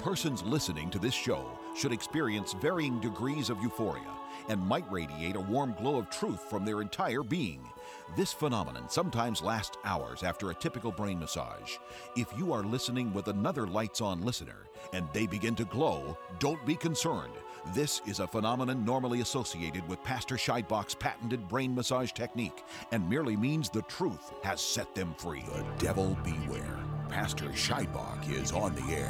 Persons listening to this show should experience varying degrees of euphoria and might radiate a warm glow of truth from their entire being. This phenomenon sometimes lasts hours after a typical brain massage. If you are listening with another lights-on listener and they begin to glow, don't be concerned. This is a phenomenon normally associated with Pastor Scheidbach's patented brain massage technique and merely means the truth has set them free. The devil beware. Pastor Scheidbach is on the air.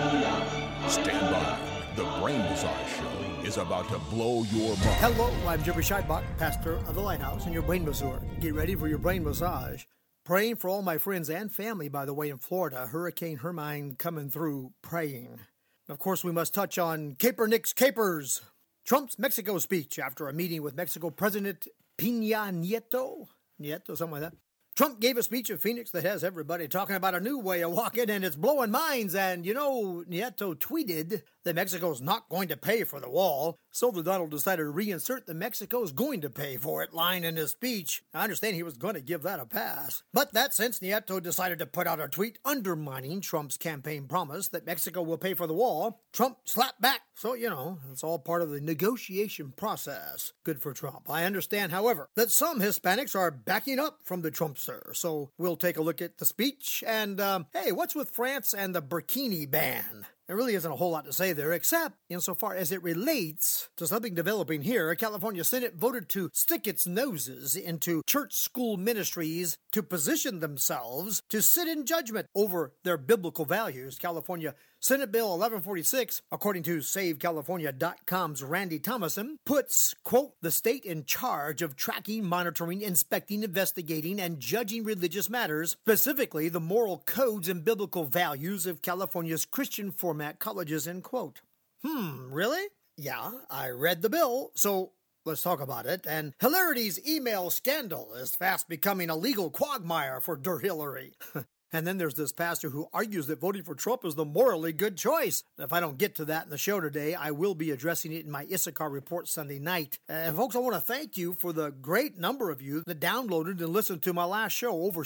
Stand by. The Brain Massage Show is about to blow your mind. Hello, I'm Jeffrey Scheidbach, pastor of the Lighthouse and your brain masseur. Get ready for your brain massage. Praying for all my friends and family, by the way, in Florida. Hurricane Hermine coming through, praying. Of course, we must touch on Kaepernick's capers. Trump's Mexico speech after a meeting with Mexico President Peña Nieto, something like that. Trump gave a speech in Phoenix that has everybody talking about a new way of walking, and it's blowing minds. And, Nieto tweeted that Mexico's not going to pay for the wall. So the Donald decided to reinsert the Mexico's going to pay for it line in his speech. I understand he was going to give that a pass. But that since Nieto decided to put out a tweet undermining Trump's campaign promise that Mexico will pay for the wall, Trump slapped back. So, it's all part of the negotiation process. Good for Trump. I understand, however, that some Hispanics are backing up from the Trumpster. So we'll take a look at the speech. And, hey, what's with France and the burkini ban? There really isn't a whole lot to say there, except insofar as it relates to something developing here. California Senate voted to stick its noses into church school ministries to position themselves to sit in judgment over their biblical values. California Senate Bill 1146, according to SaveCalifornia.com's Randy Thomason, puts, quote, the state in charge of tracking, monitoring, inspecting, investigating, and judging religious matters, specifically the moral codes and biblical values of California's Christian format colleges, end quote. Really? Yeah, I read the bill, so let's talk about it. And Hilarity's email scandal is fast becoming a legal quagmire for Der Hillary. And then there's this pastor who argues that voting for Trump is the morally good choice. If I don't get to that in the show today, I will be addressing it in my Issachar Report Sunday night. And folks, I want to thank you for the great number of you that downloaded and listened to my last show, over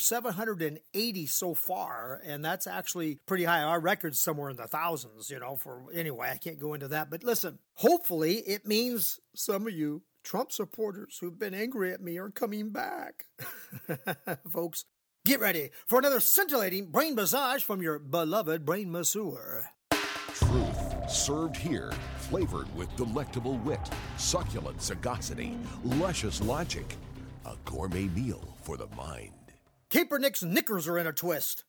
780 so far. And that's actually pretty high. Our record's somewhere in the thousands, anyway, I can't go into that. But listen, hopefully it means some of you Trump supporters who've been angry at me are coming back. Folks, get ready for another scintillating brain massage from your beloved brain masseur. Truth served here, flavored with delectable wit, succulent sagacity, luscious logic. A gourmet meal for the mind. Kaepernick's knickers are in a twist.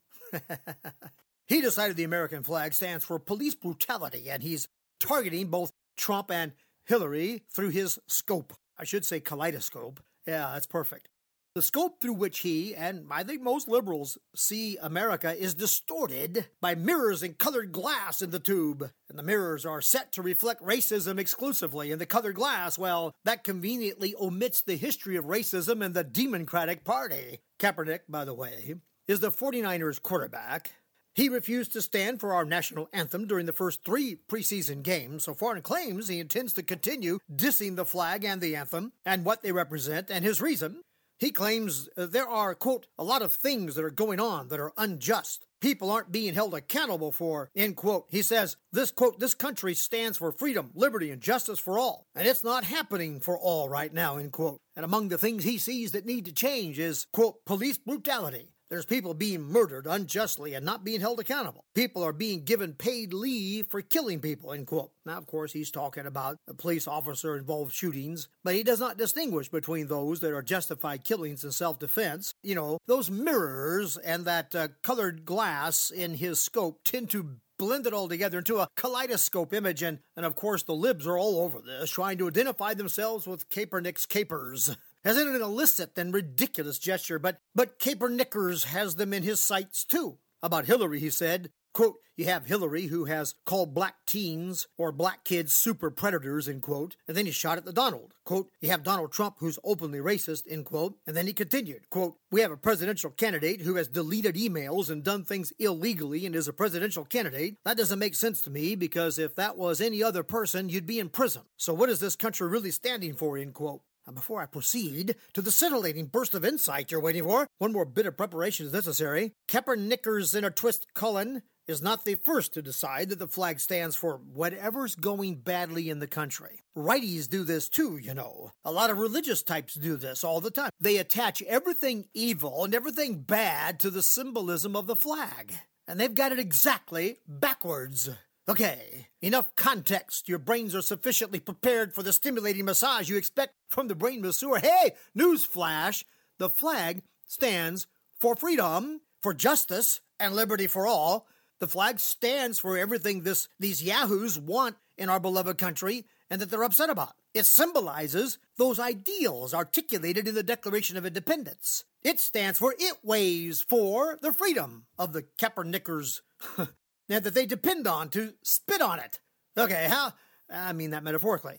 He decided the American flag stands for police brutality, and he's targeting both Trump and Hillary through his scope. I should say kaleidoscope. Yeah, that's perfect. The scope through which he, and I think most liberals, see America is distorted by mirrors and colored glass in the tube. And the mirrors are set to reflect racism exclusively. And the colored glass, well, that conveniently omits the history of racism in the Democratic Party. Kaepernick, by the way, is the 49ers quarterback. He refused to stand for our national anthem during the first 3 preseason games, so Foreign claims he intends to continue dissing the flag and the anthem and what they represent, and his reason. He claims there are, quote, a lot of things that are going on that are unjust. People aren't being held accountable for, end quote. He says, this, quote, this country stands for freedom, liberty, and justice for all. And it's not happening for all right now, end quote. And among the things he sees that need to change is, quote, police brutality. There's people being murdered unjustly and not being held accountable. People are being given paid leave for killing people, end quote. Now, of course, he's talking about police officer-involved shootings, but he does not distinguish between those that are justified killings in self-defense. Those mirrors and that colored glass in his scope tend to blend it all together into a kaleidoscope image, and of course, the libs are all over this, trying to identify themselves with Kaepernick's capers. Isn't it an illicit and ridiculous gesture? But Kaepernickers has them in his sights, too. About Hillary, he said, quote, you have Hillary, who has called black teens or black kids super predators, end quote, and then he shot at the Donald. Quote, you have Donald Trump, who's openly racist, end quote, and then he continued, quote, we have a presidential candidate who has deleted emails and done things illegally and is a presidential candidate. That doesn't make sense to me, because if that was any other person, you'd be in prison. So what is this country really standing for, end quote? Now, before I proceed to the scintillating burst of insight you're waiting for, one more bit of preparation is necessary. Kaepernickers in a twist, Cullen. is not the first to decide that the flag stands for whatever's going badly in the country. Righties do this too, you know. A lot of religious types do this all the time. They attach everything evil and everything bad to the symbolism of the flag. And they've got it exactly backwards. Okay, enough context. Your brains are sufficiently prepared for the stimulating massage you expect from the brain masseur. Hey, newsflash, the flag stands for freedom, for justice, and liberty for all. The flag stands for everything these yahoos want in our beloved country and that they're upset about. It symbolizes those ideals articulated in the Declaration of Independence. It stands for, it weighs for the freedom of the Kaepernickers that they depend on to spit on it. Okay, I mean that metaphorically.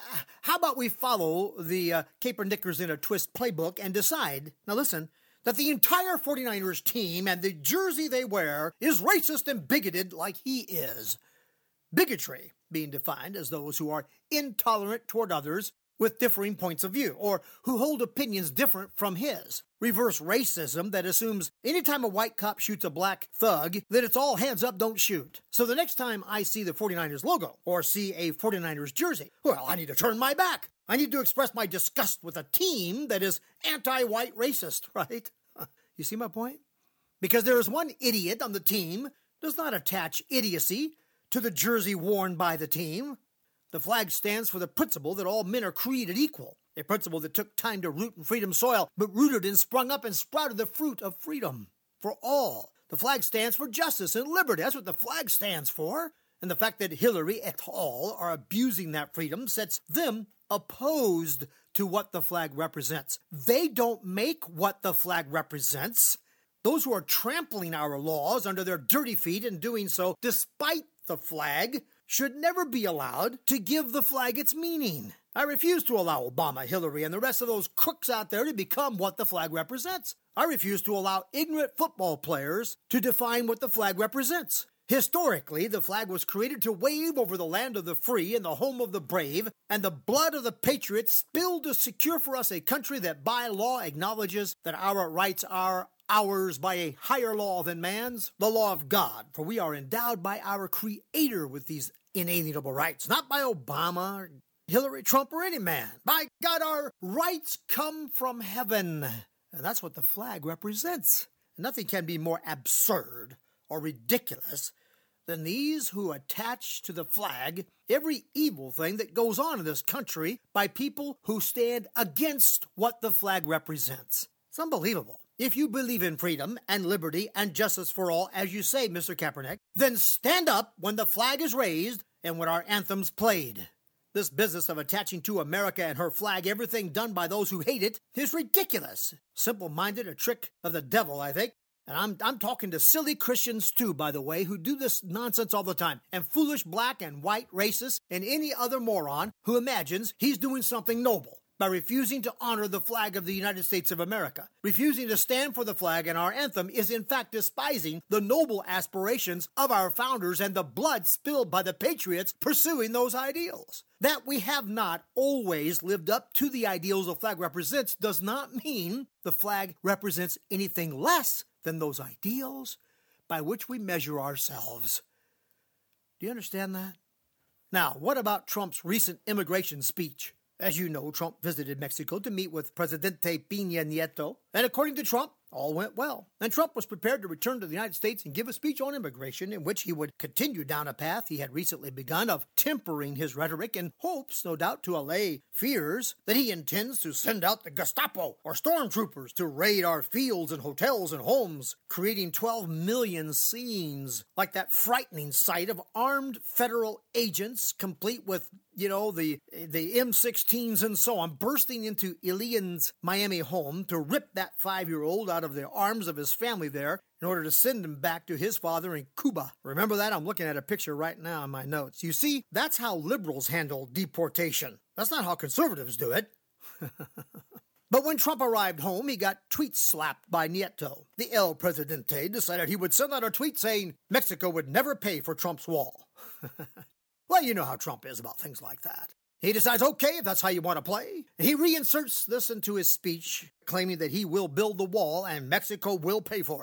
How about we follow the Kaepernickers in a twist playbook and decide, now listen, that the entire 49ers team and the jersey they wear is racist and bigoted like he is. Bigotry being defined as those who are intolerant toward others with differing points of view, or who hold opinions different from his. Reverse racism that assumes anytime a white cop shoots a black thug, that it's all hands up, don't shoot. So the next time I see the 49ers logo, or see a 49ers jersey, well, I need to turn my back. I need to express my disgust with a team that is anti-white racist, right? You see my point? Because there is one idiot on the team does not attach idiocy to the jersey worn by the team. The flag stands for the principle that all men are created equal, a principle that took time to root in freedom's soil, but rooted and sprung up and sprouted the fruit of freedom for all. The flag stands for justice and liberty. That's what the flag stands for. And the fact that Hillary et al. Are abusing that freedom sets them opposed to what the flag represents. They don't make what the flag represents. Those who are trampling our laws under their dirty feet and doing so despite the flag should never be allowed to give the flag its meaning. I refuse to allow Obama, Hillary, and the rest of those crooks out there to become what the flag represents. I refuse to allow ignorant football players to define what the flag represents. Historically, the flag was created to wave over the land of the free and the home of the brave, and the blood of the patriots spilled to secure for us a country that by law acknowledges that our rights are ours by a higher law than man's, the law of God, for we are endowed by our Creator with these inalienable rights, not by Obama, Hillary, Trump, or any man. By God, our rights come from heaven, and that's what the flag represents. Nothing can be more absurd or ridiculous than these who attach to the flag every evil thing that goes on in this country by people who stand against what the flag represents. It's unbelievable. If you believe in freedom and liberty and justice for all, as you say, Mr. Kaepernick, then stand up when the flag is raised and when our anthem's played. This business of attaching to America and her flag everything done by those who hate it is ridiculous. Simple-minded, a trick of the devil, I think. And I'm talking to silly Christians too, by the way, who do this nonsense all the time. And foolish black and white racists and any other moron who imagines he's doing something noble by refusing to honor the flag of the United States of America. Refusing to stand for the flag and our anthem is in fact despising the noble aspirations of our founders and the blood spilled by the patriots pursuing those ideals. That we have not always lived up to the ideals the flag represents does not mean the flag represents anything less than those ideals by which we measure ourselves. Do you understand that? Now, what about Trump's recent immigration speech? As you know, Trump visited Mexico to meet with Presidente Peña Nieto, and according to Trump, all went well. And Trump was prepared to return to the United States and give a speech on immigration in which he would continue down a path he had recently begun of tempering his rhetoric in hopes, no doubt, to allay fears that he intends to send out the Gestapo or stormtroopers to raid our fields and hotels and homes, creating 12 million scenes like that frightening sight of armed federal agents complete with, the M16s and so on, bursting into Elian's Miami home to rip that 5-year-old out of the arms of his family there in order to send him back to his father in Cuba. Remember that? I'm looking at a picture right now in my notes. You see, that's how liberals handle deportation. That's not how conservatives do it. But when Trump arrived home, he got tweet slapped by Nieto. The El Presidente decided he would send out a tweet saying Mexico would never pay for Trump's wall. Well, you know how Trump is about things like that. He decides, okay, if that's how you want to play. He reinserts this into his speech, claiming that he will build the wall and Mexico will pay for it.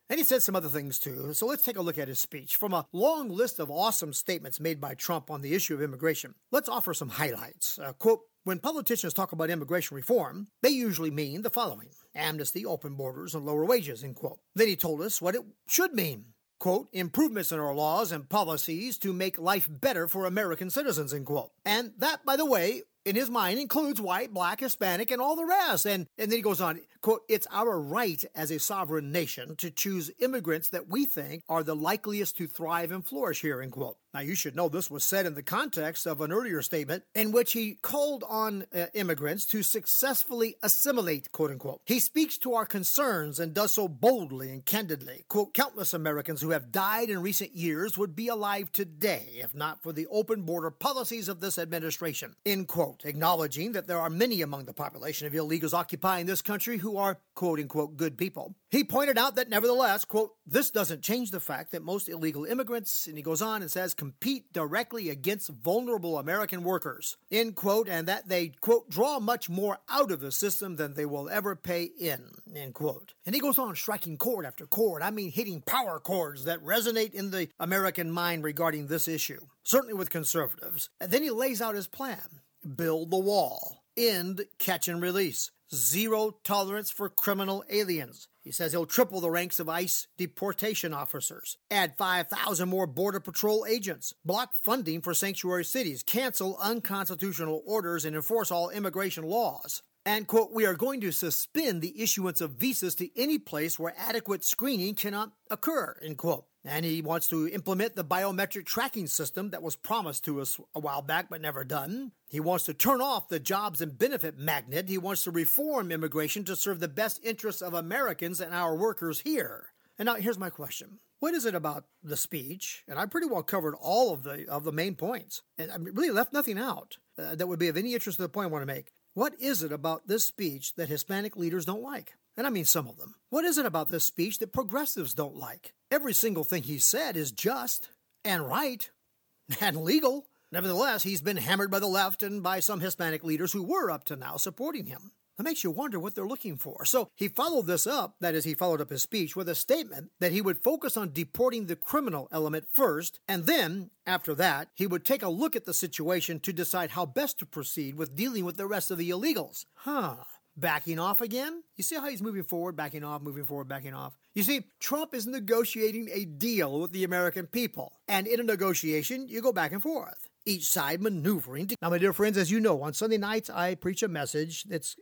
And he said some other things too, so let's take a look at his speech. From a long list of awesome statements made by Trump on the issue of immigration, let's offer some highlights. Quote, when politicians talk about immigration reform, they usually mean the following: amnesty, open borders, and lower wages, end quote. Then he told us what it should mean. Quote, improvements in our laws and policies to make life better for American citizens, end quote. And that, by the way, in his mind includes white, black, Hispanic, and all the rest. And then he goes on, quote, it's our right as a sovereign nation to choose immigrants that we think are the likeliest to thrive and flourish here, end quote. Now, you should know this was said in the context of an earlier statement in which he called on immigrants to successfully assimilate, quote unquote. He speaks to our concerns and does so boldly and candidly. Quote, countless Americans who have died in recent years would be alive today if not for the open border policies of this administration, end quote, acknowledging that there are many among the population of illegals occupying this country who are, quote unquote, good people. He pointed out that nevertheless, quote, this doesn't change the fact that most illegal immigrants, and he goes on and says, compete directly against vulnerable American workers, end quote, and that they, quote, draw much more out of the system than they will ever pay in, end quote. And he goes on striking chord after chord, I mean hitting power chords that resonate in the American mind regarding this issue, certainly with conservatives. And then he lays out his plan: build the wall, end catch and release, zero tolerance for criminal aliens. He says he'll triple the ranks of ICE deportation officers, add 5,000 more Border Patrol agents, block funding for sanctuary cities, cancel unconstitutional orders, and enforce all immigration laws. And, quote, we are going to suspend the issuance of visas to any place where adequate screening cannot occur, end quote. And he wants to implement the biometric tracking system that was promised to us a while back but never done. He wants to turn off the jobs and benefit magnet. He wants to reform immigration to serve the best interests of Americans and our workers here. And now here's my question. What is it about the speech, and I pretty well covered all of the main points, and I really left nothing out that would be of any interest to the point I want to make. What is it about this speech that Hispanic leaders don't like? And I mean some of them. What is it about this speech that progressives don't like? Every single thing he said is just and right and legal. Nevertheless, he's been hammered by the left and by some Hispanic leaders who were up to now supporting him. It makes you wonder what they're looking for. So he followed this up, that is, he followed up his speech with a statement that he would focus on deporting the criminal element first, and then, after that, he would take a look at the situation to decide how best to proceed with dealing with the rest of the illegals. Backing off again? You see how he's moving forward, backing off, moving forward, backing off? You see, Trump is negotiating a deal with the American people. And in a negotiation, you go back and forth, each side maneuvering. Now, my dear friends, as you know, on Sunday nights, I preach a message that's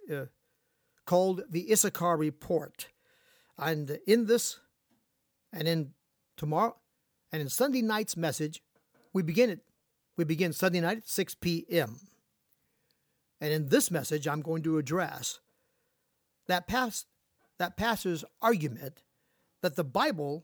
called the Issachar Report. And in this, and in tomorrow, and in Sunday night's message, we begin Sunday night at 6 p.m., and in this message, I'm going to address that pastor's argument that the Bible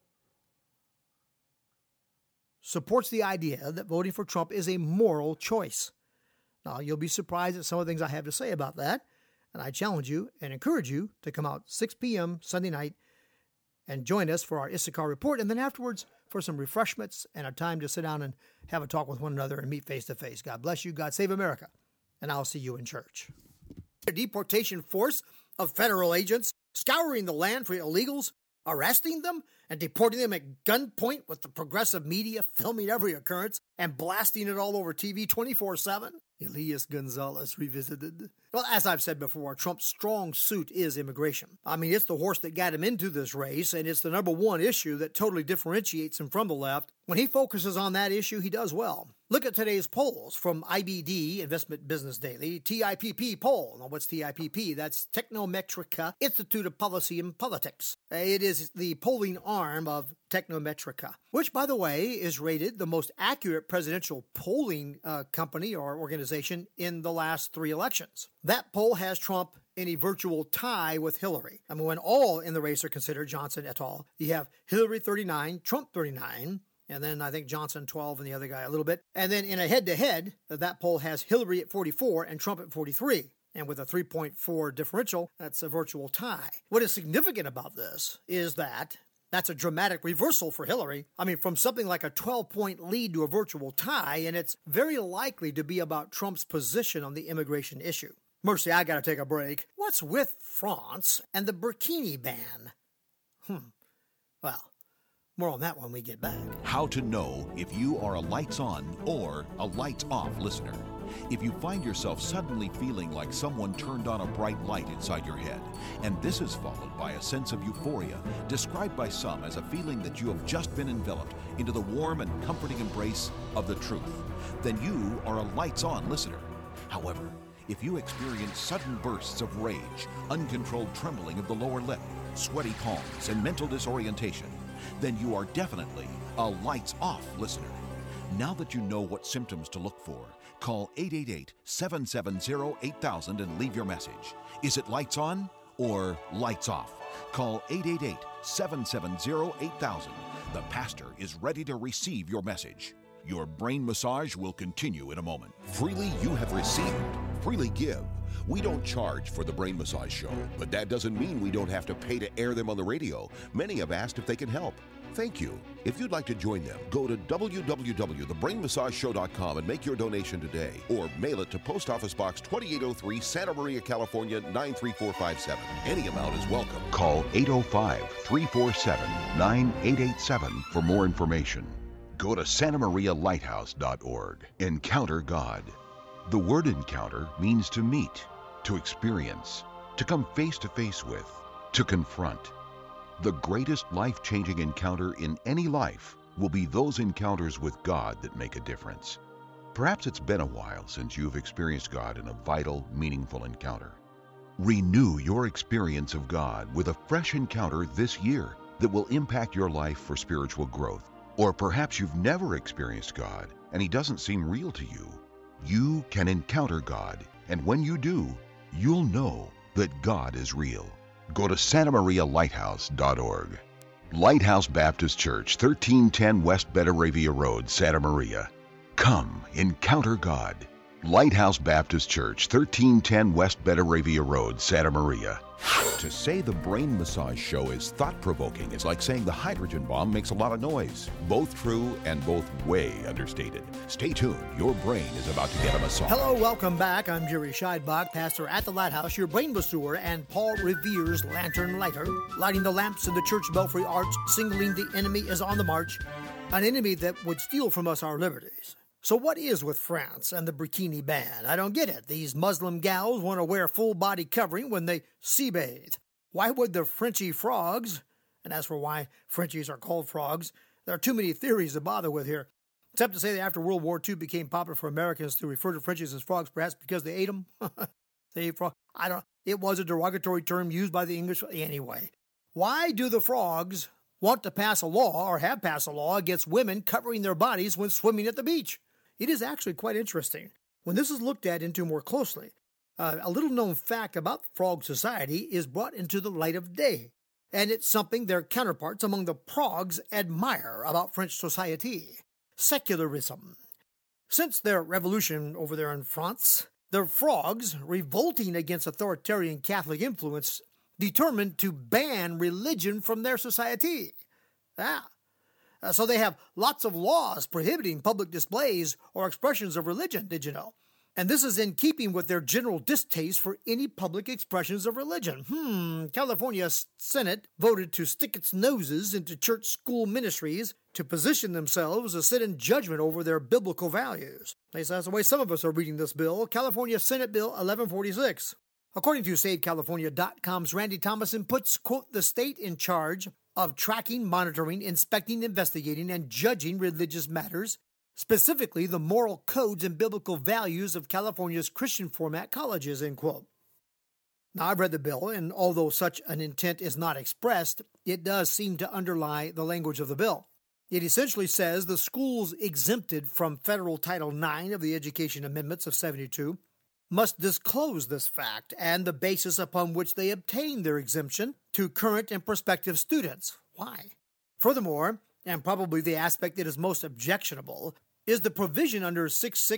supports the idea that voting for Trump is a moral choice. Now, you'll be surprised at some of the things I have to say about that, and I challenge you and encourage you to come out 6 p.m. Sunday night and join us for our Issachar Report, and then afterwards for some refreshments and a time to sit down and have a talk with one another and meet face to face. God bless you. God save America. And I'll see you in church. A deportation force of federal agents scouring the land for illegals, arresting them, and deporting them at gunpoint with the progressive media filming every occurrence and blasting it all over TV 24/7. Elias Gonzalez revisited. Well, as I've said before, Trump's strong suit is immigration. I mean, it's the horse that got him into this race, and it's the number one issue that totally differentiates him from the left. When he focuses on that issue, he does well. Look at today's polls from IBD, Investment Business Daily, TIPP poll. Now, what's TIPP? That's Technometrica Institute of Policy and Politics. It is the polling arm of Technometrica, which, by the way, is rated the most accurate presidential polling company or organization in the last 3 elections. That poll has Trump in a virtual tie with Hillary. I mean, when all in the race are considered, Johnson et al., you have Hillary 39, Trump 39, and then I think Johnson 12 and the other guy a little bit. And then in a head-to-head, that poll has Hillary at 44 and Trump at 43. And with a 3.4 differential, that's a virtual tie. What is significant about this is that that's a dramatic reversal for Hillary. I mean, from something like a 12-point lead to a virtual tie, and it's very likely to be about Trump's position on the immigration issue. Mercy, I gotta take a break. What's with France and the burkini ban? Well, more on that when we get back. How to know if you are a lights on or a lights off listener. If you find yourself suddenly feeling like someone turned on a bright light inside your head, and this is followed by a sense of euphoria, described by some as a feeling that you have just been enveloped into the warm and comforting embrace of the truth, then you are a lights on listener. However, if you experience sudden bursts of rage, uncontrolled trembling of the lower lip, sweaty palms, and mental disorientation, then you are definitely a lights-off listener. Now that you know what symptoms to look for, call 888-770-8000 and leave your message. Is it lights on or lights off? Call 888-770-8000. The pastor is ready to receive your message. Your brain massage will continue in a moment. Freely you have received, freely give. We don't charge for the Brain Massage Show, but that doesn't mean we don't have to pay to air them on the radio. Many have asked if they can help. Thank you. If you'd like to join them, go to www.thebrainmassageshow.com and make your donation today, or mail it to Post Office Box 2803, Santa Maria, California 93457. Any amount is welcome. Call 805-347-9887 for more information. Go to santamarialighthouse.org. Encounter God. The word encounter means to meet, to experience, to come face to face with, to confront. The greatest life-changing encounter in any life will be those encounters with God that make a difference. Perhaps it's been a while since you've experienced God in a vital, meaningful encounter. Renew your experience of God with a fresh encounter this year that will impact your life for spiritual growth. Or perhaps you've never experienced God and He doesn't seem real to you. You can encounter God, and when you do, you'll know that God is real. Go to santamarialighthouse.org. Lighthouse Baptist Church, 1310 West Betaravia Road, Santa Maria. Come, encounter God. Lighthouse Baptist Church, 1310 West Betaravia Road, Santa Maria. To say the Brain Massage Show is thought-provoking is like saying the hydrogen bomb makes a lot of noise. Both true and both way understated. Stay tuned. Your brain is about to get a massage. Hello, welcome back. I'm Jerry Scheidbach, pastor at the Lighthouse, your brain masseuse and Paul Revere's lantern lighter, lighting the lamps in the church belfry arch, signaling the enemy is on the march, an enemy that would steal from us our liberties. So what is with France and the bikini ban? I don't get it. These Muslim gals want to wear full body covering when they sea bathe. Why would the Frenchy frogs, and as for why Frenchies are called frogs, there are too many theories to bother with here. Except to say that after World War II became popular for Americans to refer to Frenchies as frogs, perhaps because they ate them. They ate frogs. I don't know. It was a derogatory term used by the English. Anyway, why do the frogs want to pass a law or have passed a law against women covering their bodies when swimming at the beach? It is actually quite interesting. When this is looked at into more closely, a little-known fact about frog society is brought into the light of day, and it's something their counterparts among the progs admire about French society: secularism. Since their revolution over there in France, the frogs, revolting against authoritarian Catholic influence, determined to ban religion from their society. So they have lots of laws prohibiting public displays or expressions of religion, did you know? And this is in keeping with their general distaste for any public expressions of religion. California Senate voted to stick its noses into church school ministries to position themselves to sit in judgment over their biblical values. At least that's the way some of us are reading this bill, California Senate Bill 1146. According to SaveCalifornia.com's Randy Thomason puts, quote, the state in charge of tracking, monitoring, inspecting, investigating, and judging religious matters, specifically the moral codes and biblical values of California's Christian format colleges, end quote. Now, I've read the bill, and although such an intent is not expressed, it does seem to underlie the language of the bill. It essentially says the schools exempted from federal Title IX of the Education Amendments of 72 must disclose this fact and the basis upon which they obtain their exemption to current and prospective students. Why? Furthermore, and probably the aspect that is most objectionable, is the provision under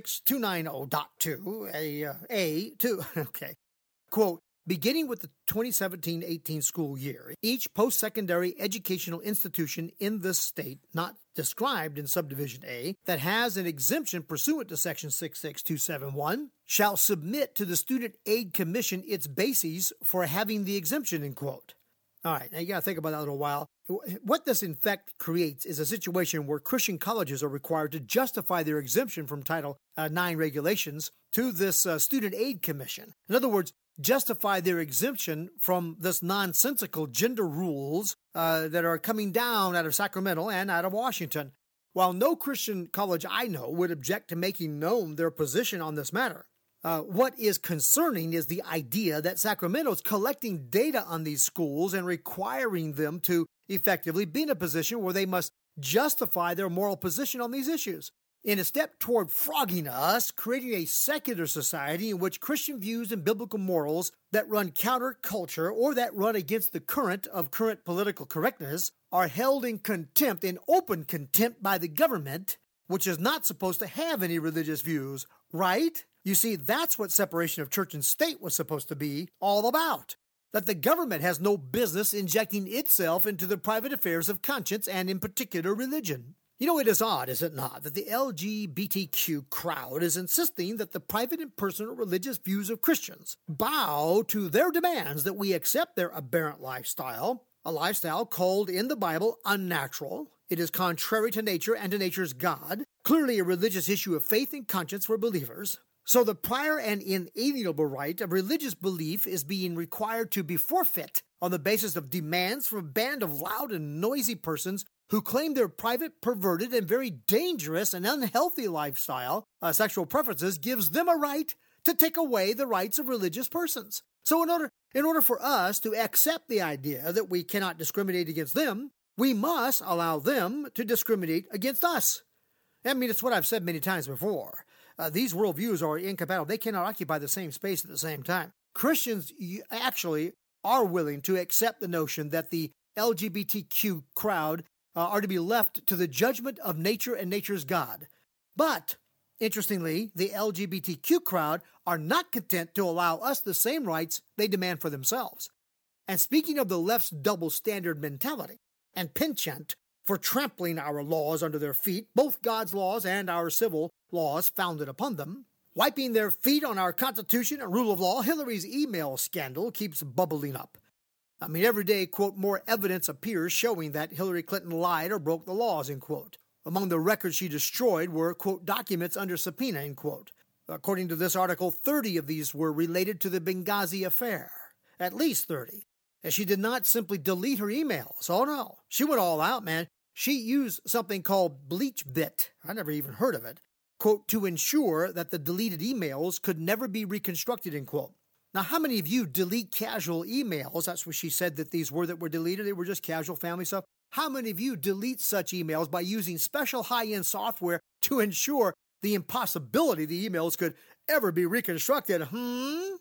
66290.2, A2, okay. Quote, beginning with the 2017-18 school year, each post-secondary educational institution in this state, not described in subdivision A, that has an exemption pursuant to section 66271, shall submit to the Student Aid Commission its bases for having the exemption, end quote. All right, now you got to think about that a little while. What this in fact creates is a situation where Christian colleges are required to justify their exemption from Title IX regulations to this Student Aid Commission. In other words, justify their exemption from this nonsensical gender rules that are coming down out of Sacramento and out of Washington. While no Christian college I know would object to making known their position on this matter, what is concerning is the idea that Sacramento is collecting data on these schools and requiring them to effectively be in a position where they must justify their moral position on these issues. In a step toward frogging us, creating a secular society in which Christian views and biblical morals that run counterculture or that run against the current of current political correctness are held in contempt, in open contempt by the government, which is not supposed to have any religious views, right? You see, that's what separation of church and state was supposed to be all about. That the government has no business injecting itself into the private affairs of conscience and in particular religion. You know, it is odd, is it not, that the LGBTQ crowd is insisting that the private and personal religious views of Christians bow to their demands that we accept their aberrant lifestyle, a lifestyle called in the Bible unnatural. It is contrary to nature and to nature's God, clearly a religious issue of faith and conscience for believers. So the prior and inalienable right of religious belief is being required to be forfeit on the basis of demands from a band of loud and noisy persons who claim their private, perverted, and very dangerous and unhealthy lifestyle, sexual preferences, gives them a right to take away the rights of religious persons. So in order for us to accept the idea that we cannot discriminate against them, we must allow them to discriminate against us. I mean, it's what I've said many times before. These worldviews are incompatible. They cannot occupy the same space at the same time. Christians actually are willing to accept the notion that the LGBTQ crowd are to be left to the judgment of nature and nature's God. But, interestingly, the LGBTQ crowd are not content to allow us the same rights they demand for themselves. And speaking of the left's double standard mentality and penchant for trampling our laws under their feet, both God's laws and our civil laws founded upon them, wiping their feet on our Constitution and rule of law, Hillary's email scandal keeps bubbling up. I mean, every day, quote, more evidence appears showing that Hillary Clinton lied or broke the laws, end quote. Among the records she destroyed were, quote, documents under subpoena, end quote. According to this article, 30 of these were related to the Benghazi affair. At least 30. And she did not simply delete her emails. Oh, no. She went all out, man. She used something called BleachBit. I never even heard of it. Quote, to ensure that the deleted emails could never be reconstructed, end quote. Now, how many of you delete casual emails? That's what she said that these were that were deleted. They were just casual family stuff. How many of you delete such emails by using special high-end software to ensure the impossibility the emails could ever be reconstructed? You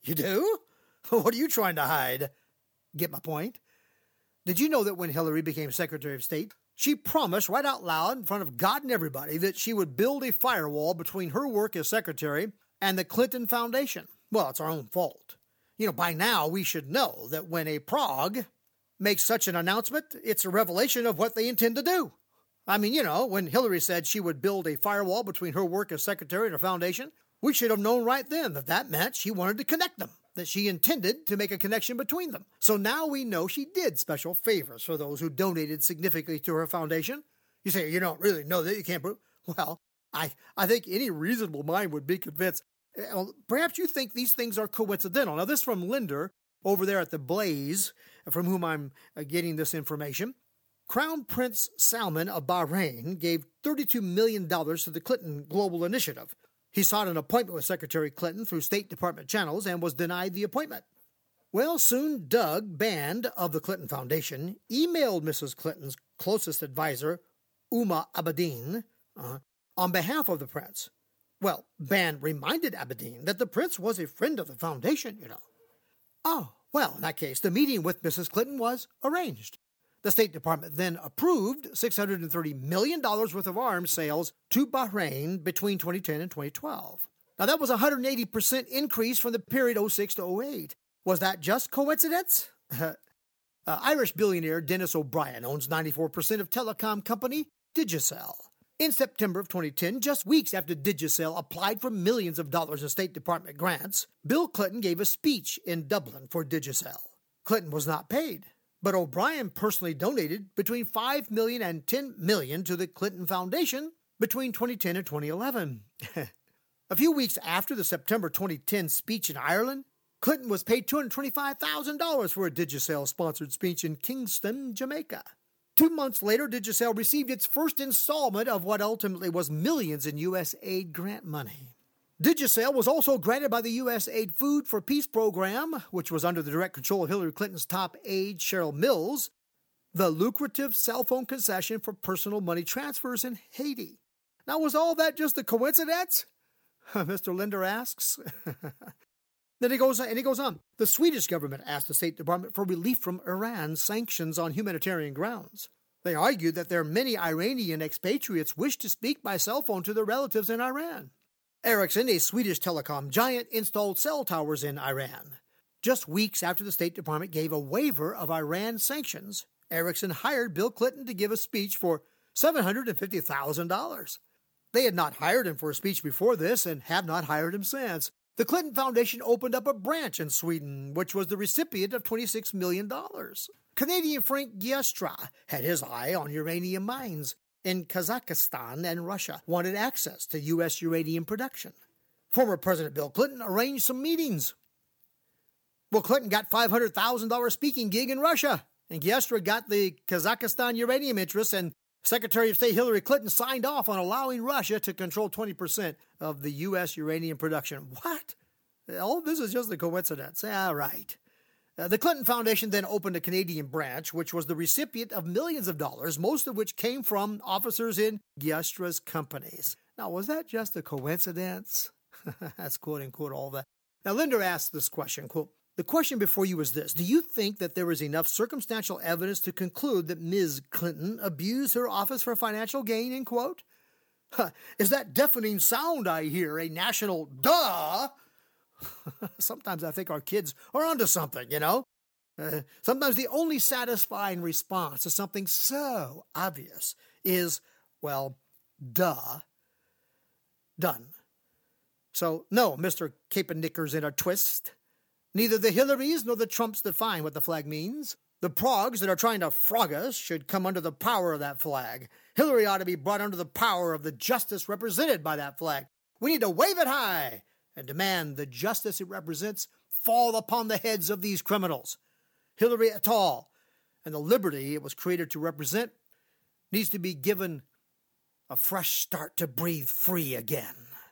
do? What are you trying to hide? Get my point? Did you know that when Hillary became Secretary of State, she promised right out loud in front of God and everybody that she would build a firewall between her work as secretary and the Clinton Foundation? Well, it's our own fault. By now we should know that when a prog makes such an announcement, it's a revelation of what they intend to do. I mean, when Hillary said she would build a firewall between her work as secretary and her foundation, we should have known right then that that meant she wanted to connect them, that she intended to make a connection between them. So now we know she did special favors for those who donated significantly to her foundation. You say, you don't really know that, you can't prove. Well, I think any reasonable mind would be convinced. Perhaps you think these things are coincidental. Now, this from Linder over there at the Blaze, from whom I'm getting this information. Crown Prince Salman of Bahrain gave $32 million to the Clinton Global Initiative. He sought an appointment with Secretary Clinton through State Department channels and was denied the appointment. Well, soon Doug Band of the Clinton Foundation emailed Mrs. Clinton's closest advisor, Uma Abedin, on behalf of the prince. Well, Band reminded Abedin that the prince was a friend of the foundation, Oh, well, in that case, the meeting with Mrs. Clinton was arranged. The State Department then approved $630 million worth of arms sales to Bahrain between 2010 and 2012. Now, that was a 180% increase from the period 06 to 08. Was that just coincidence? Irish billionaire Dennis O'Brien owns 94% of telecom company Digicel. In September of 2010, just weeks after Digicel applied for millions of dollars in State Department grants, Bill Clinton gave a speech in Dublin for Digicel. Clinton was not paid. But O'Brien personally donated between $5 million and $10 million to the Clinton Foundation between 2010 and 2011. A few weeks after the September 2010 speech in Ireland, Clinton was paid $225,000 for a Digicel-sponsored speech in Kingston, Jamaica. 2 months later, Digicel received its first installment of what ultimately was millions in U.S. aid grant money. Digicel was also granted by the U.S. Food for Peace program, which was under the direct control of Hillary Clinton's top aide, Cheryl Mills, the lucrative cell phone concession for personal money transfers in Haiti. Now, was all that just a coincidence? Mr. Linder asks. Then he goes on. The Swedish government asked the State Department for relief from Iran's sanctions on humanitarian grounds. They argued that their many Iranian expatriates wished to speak by cell phone to their relatives in Iran. Ericsson, a Swedish telecom giant, installed cell towers in Iran. Just weeks after the State Department gave a waiver of Iran sanctions, Ericsson hired Bill Clinton to give a speech for $750,000. They had not hired him for a speech before this and have not hired him since. The Clinton Foundation opened up a branch in Sweden, which was the recipient of $26 million. Canadian Frank Giustra had his eye on uranium mines in Kazakhstan, and Russia wanted access to U.S. uranium production. Former President Bill Clinton arranged some meetings. Well, Clinton got $500,000 speaking gig in Russia, and Giustra got the Kazakhstan uranium interests, and Secretary of State Hillary Clinton signed off on allowing Russia to control 20% of the U.S. uranium production. What? All this is just a coincidence. All right. The Clinton Foundation then opened a Canadian branch, which was the recipient of millions of dollars, most of which came from officers in Giustra's companies. Now, was that just a coincidence? That's quote-unquote all that. Now, Linder asked this question, quote, "The question before you is this. Do you think that there is enough circumstantial evidence to conclude that Ms. Clinton abused her office for financial gain," end quote? Is that deafening sound I hear a national duh? Sometimes I think our kids are onto something, you know? Sometimes the only satisfying response to something so obvious is, well, duh, done. So, no, Mr. Capeknickers in a twist. Neither the Hillarys nor the Trumps define what the flag means. The progs that are trying to frog us should come under the power of that flag. Hillary ought to be brought under the power of the justice represented by that flag. We need to wave it high and demand the justice it represents fall upon the heads of these criminals. Hillary et al. And the liberty it was created to represent needs to be given a fresh start to breathe free again.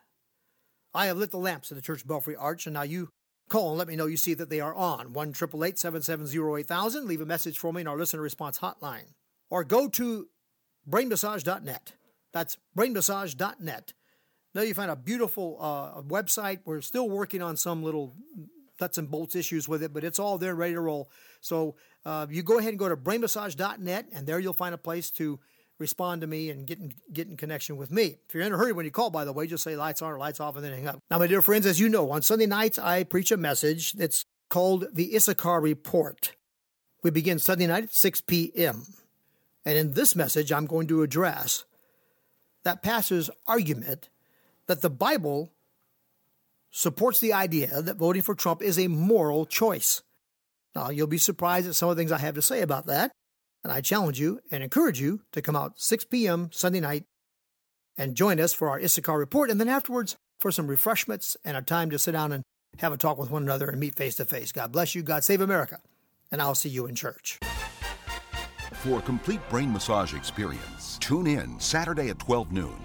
I have lit the lamps of the Church Belfry Arch, and now you call and let me know you see that they are on. 1-888-770-8000. Leave a message for me in our listener response hotline. Or go to brainmassage.net. That's brainmassage.net. Now you find a beautiful website. We're still working on some little nuts and bolts issues with it, but it's all there ready to roll. So you go ahead and go to brainmassage.net, and there you'll find a place to respond to me and get in connection with me. If you're in a hurry when you call, by the way, just say lights on or lights off and then hang up. Now, my dear friends, as you know, on Sunday nights, I preach a message that's called the Issachar Report. We begin Sunday night at 6 p.m. And in this message, I'm going to address that pastor's argument that the Bible supports the idea that voting for Trump is a moral choice. Now, you'll be surprised at some of the things I have to say about that, and I challenge you and encourage you to come out 6 p.m. Sunday night and join us for our Issachar Report, and then afterwards for some refreshments and a time to sit down and have a talk with one another and meet face to face. God bless you. God save America. And I'll see you in church. For a complete brain massage experience, tune in Saturday at 12 noon